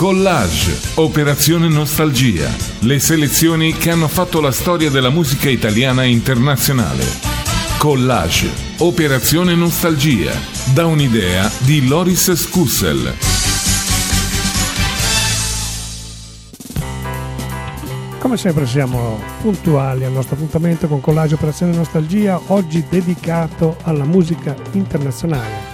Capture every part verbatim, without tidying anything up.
Collage, Operazione Nostalgia, le selezioni che hanno fatto la storia della musica italiana e internazionale. Collage, Operazione Nostalgia, da un'idea di Loris Scussel. Come sempre siamo puntuali al nostro appuntamento con Collage Operazione Nostalgia, oggi dedicato alla musica internazionale.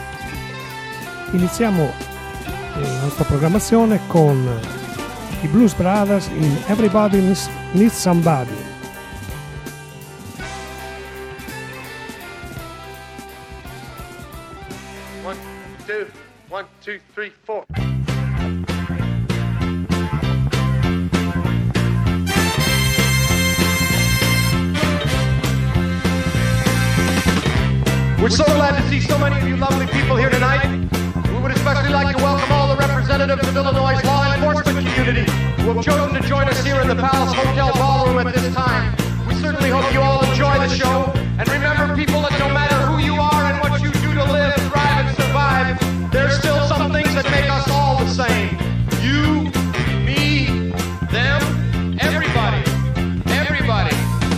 Iniziamo la nostra programmazione con i Blues Brothers in Everybody Needs, Needs Somebody. One, two, one, two, three, four. We're so glad to see so many of you lovely people here tonight. We would especially like to welcome all the representatives of Illinois' law enforcement community who have chosen to join us here in the Palace Hotel Ballroom at this time. We certainly hope you all enjoy the show. And remember, people, that no matter who you are and what you do to live, thrive, and survive, there's still some things that make us all the same. You, me, them, everybody. Everybody.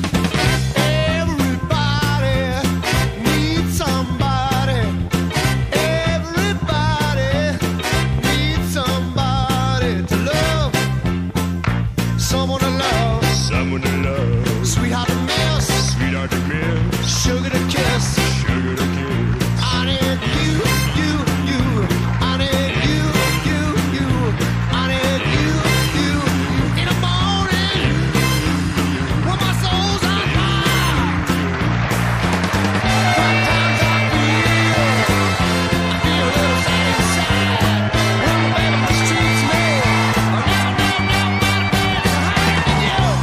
Sugar to kiss, sugar to kiss. I need you, you, you. I need you, you, you. I need you, you, you. In the morning, when my soul's on fire. Sometimes I feel, I feel a little sad inside. When the baby treats me, oh no, no, no, not bad. I need you.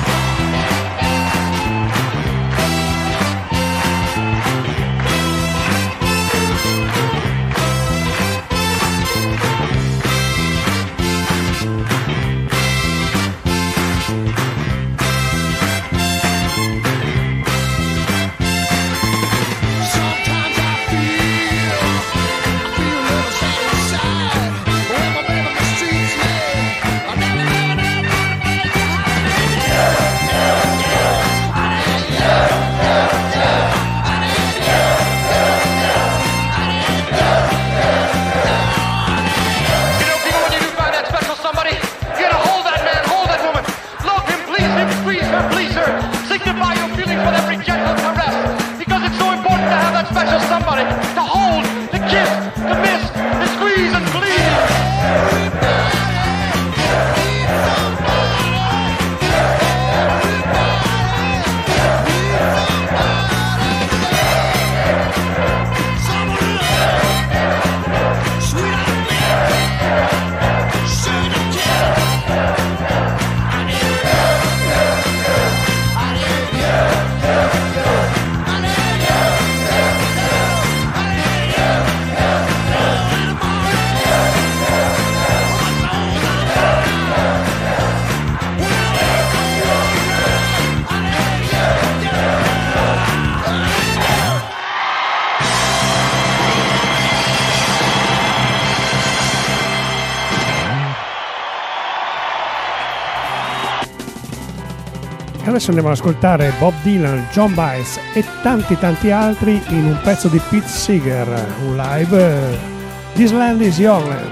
Adesso andiamo ad ascoltare Bob Dylan, John Baez e tanti tanti altri in un pezzo di Pete Seeger, un live uh, This Land Is Your Land.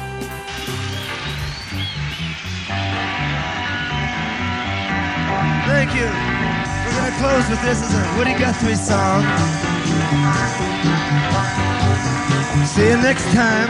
Thank you. We're going to close with this as a Woody Guthrie song. See you next time.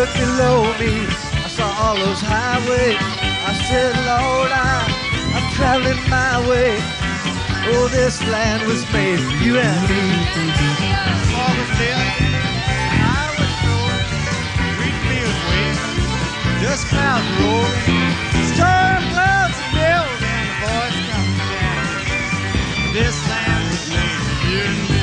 looked below me, I saw all those highways. I said, Lord, I, I'm traveling my way. Oh, this land was made for you and me. All was dead, I was told, wheat fields wait, just clouds roll, storm clouds build, and the boys come down. This land was made for you and me.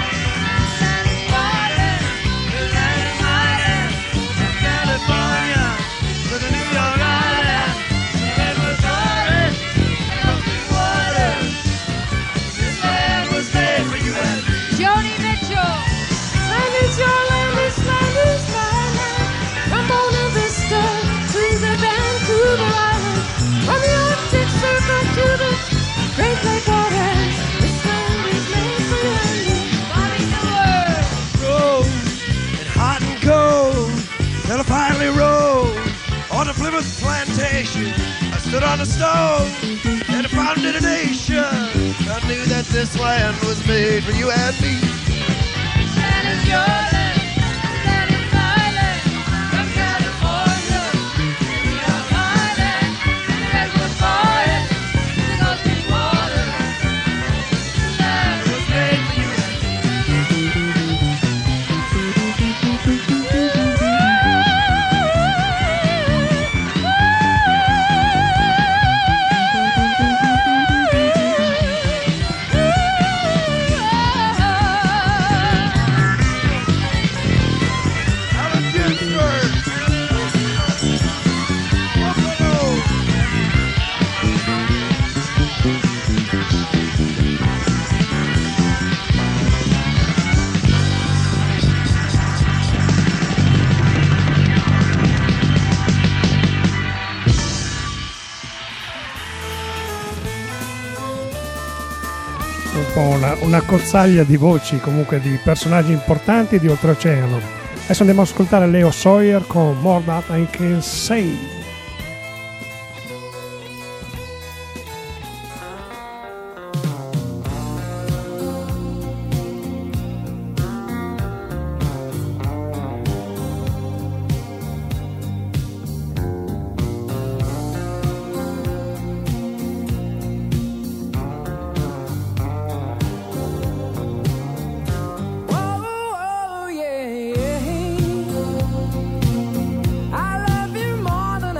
California to the New York Island, it was orange, rushing water. This land was made for you and me. Joni Mitchell. Land is your land, this land is my land. From Bona Vista to the Vancouver Island, from the Arctic Circle to the Great Lake waters, this land is made for you and me. Bobby Dewar. Road and hot and cold till I finally rode on the Plymouth plantation. I stood on the stone and I founded a nation. I knew that this land was made for you and me. Land is your land. Land is my land. From California to New York Island, the redwood forest, the Gulf Stream water. This land was made for you and me. Allen Ginsberg. Buffalo. Un po' una, una cozzaglia di voci, comunque di personaggi importanti di oltreoceano. Adesso andiamo ad ascoltare Leo Sawyer con More That I Can Say. Oh, yeah, yeah. I love you more than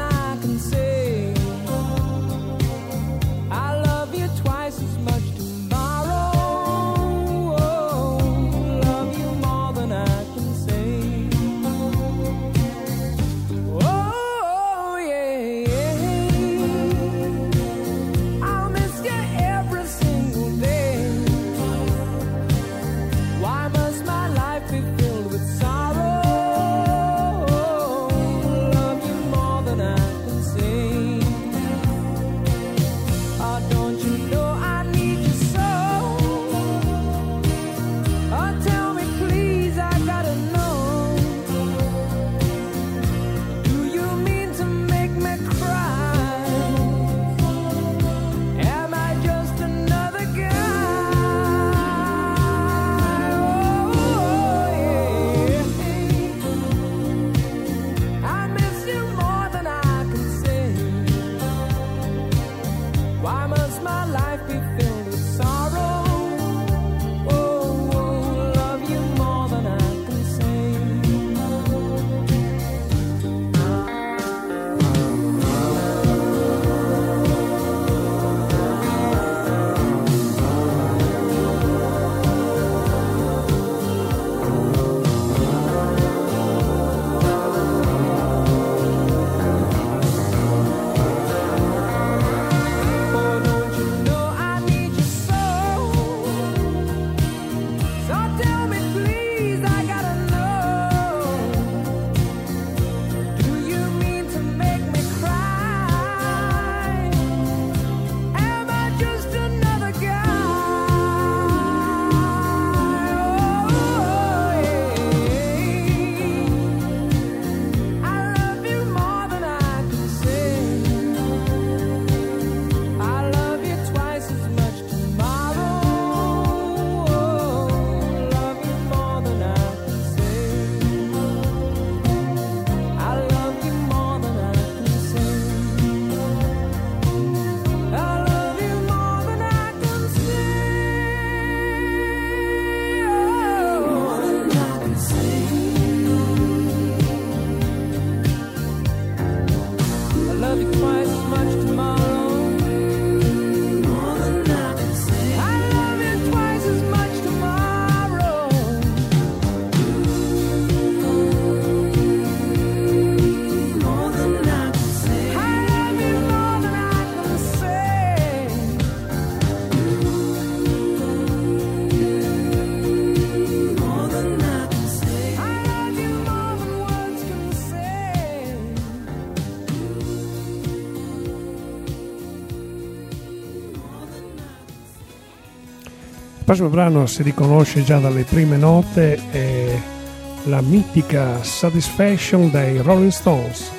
prossimo brano si riconosce già dalle prime note, è la mitica Satisfaction dei Rolling Stones.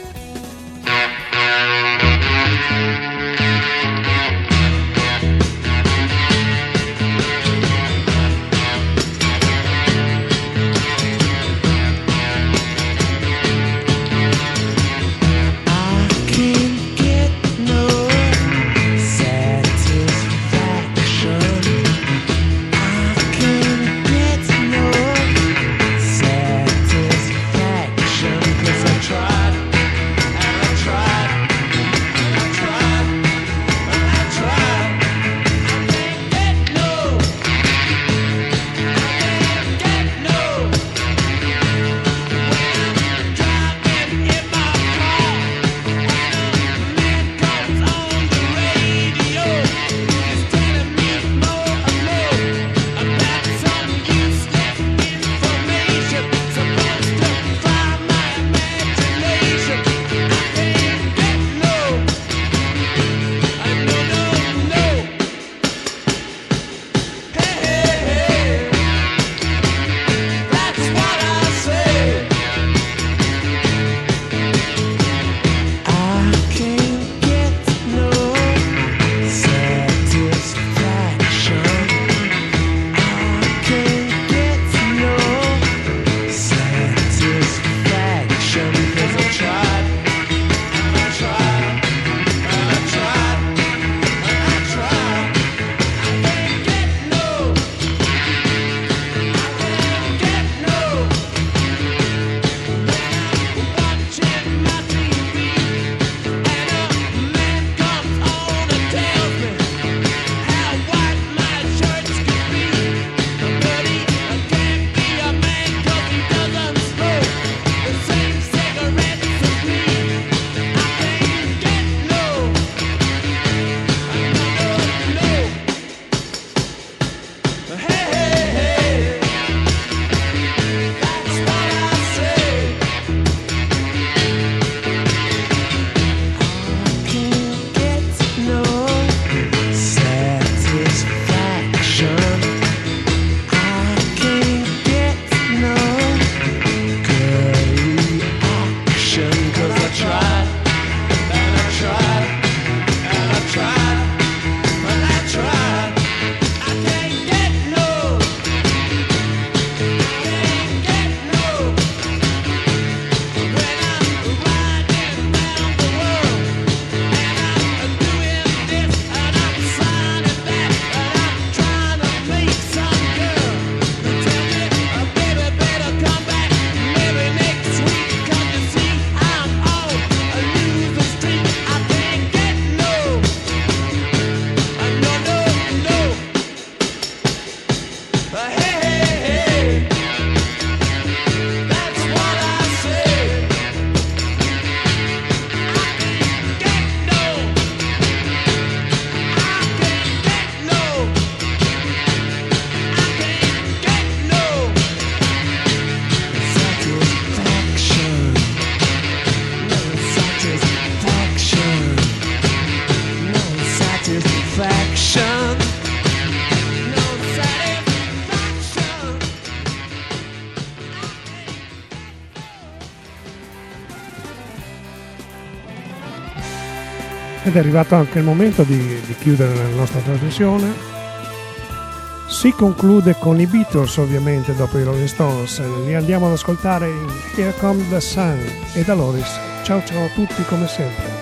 Ed è arrivato anche il momento di, di chiudere la nostra trasmissione. Si conclude con i Beatles, ovviamente, dopo i Rolling Stones. Li andiamo ad ascoltare in Here Comes the Sun. E da Loris, ciao ciao a tutti come sempre.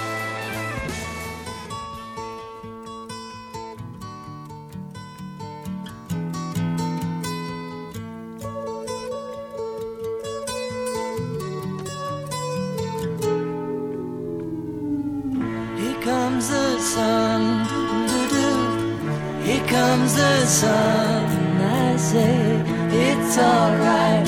Comes the sun, doo-doo-doo. Here comes the sun. I say it's alright.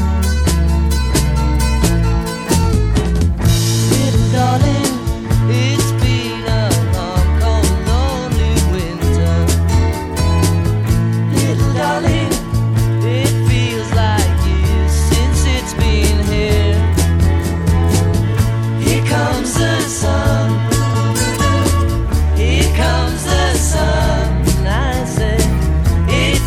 Little darling, it's been a long, cold, lonely winter. Little darling, it feels like years since it's been here. Here comes the sun. Here comes the sun, I say, it's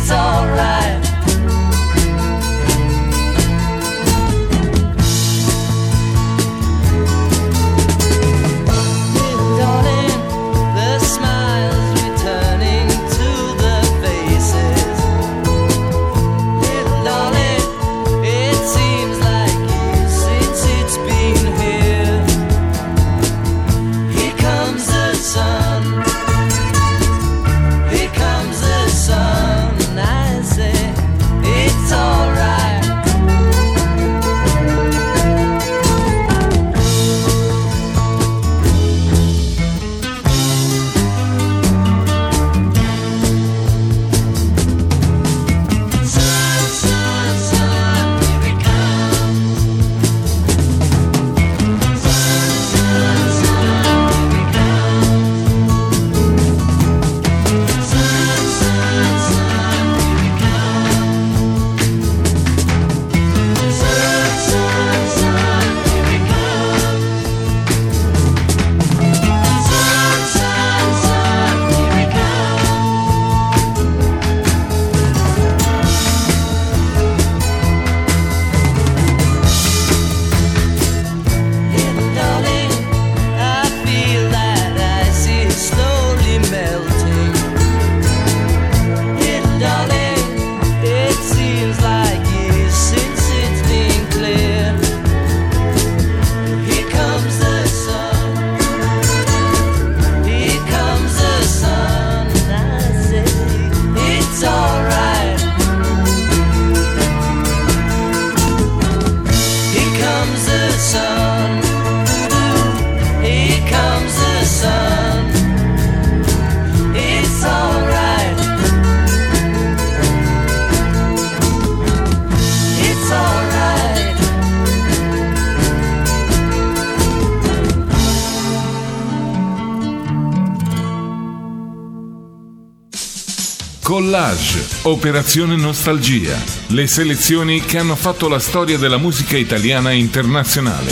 Collage, Operazione Nostalgia, le selezioni che hanno fatto la storia della musica italiana internazionale.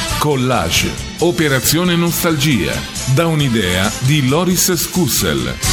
Collage, Operazione Nostalgia, da un'idea di Loris Scussel.